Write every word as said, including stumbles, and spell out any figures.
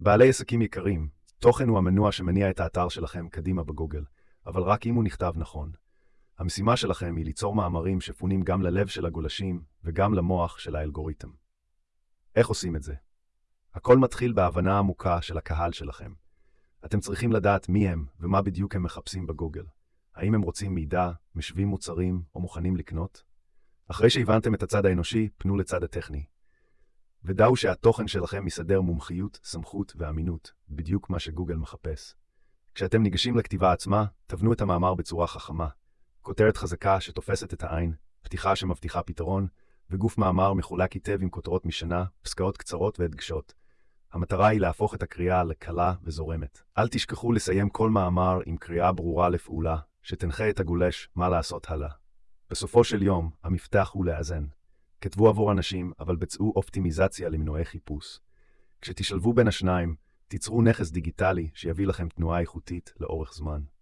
בעלי עסקים יקרים, תוכן הוא המנוע שמניע את האתר שלכם קדימה בגוגל, אבל רק אם הוא נכתב נכון. המשימה שלכם היא ליצור מאמרים שפונים גם ללב של הגולשים וגם למוח של האלגוריתם. איך עושים את זה? הכל מתחיל בהבנה עמוקה של הקהל שלכם. אתם צריכים לדעת מי הם ומה בדיוק הם מחפשים בגוגל. האם הם רוצים מידע, משווים מוצרים או מוכנים לקנות? אחרי שהבנתם את הצד האנושי, פנו לצד הטכני. ודאו שהתוכן שלכם מסדר מומחיות, סמכות ואמינות, בדיוק מה שגוגל מחפש. כשאתם ניגשים לכתיבה עצמה, תבנו את המאמר בצורה חכמה. כותרת חזקה שתופסת את העין, פתיחה שמבטיחה פתרון, וגוף מאמר מחולק היטב עם כותרות משנה, פסקאות קצרות והדגשות. המטרה היא להפוך את הקריאה לקלה וזורמת. אל תשכחו לסיים כל מאמר עם קריאה ברורה לפעולה, שתנחה את הגולש מה לעשות הלאה. בסופו של יום, המפתח הוא לאזן. כתבו עבור אנשים, אבל בצעו אופטימיזציה למנועי חיפוש. כשתשלבו בין השניים, תיצרו נכס דיגיטלי שיביא לכם תנועה איכותית לאורך זמן.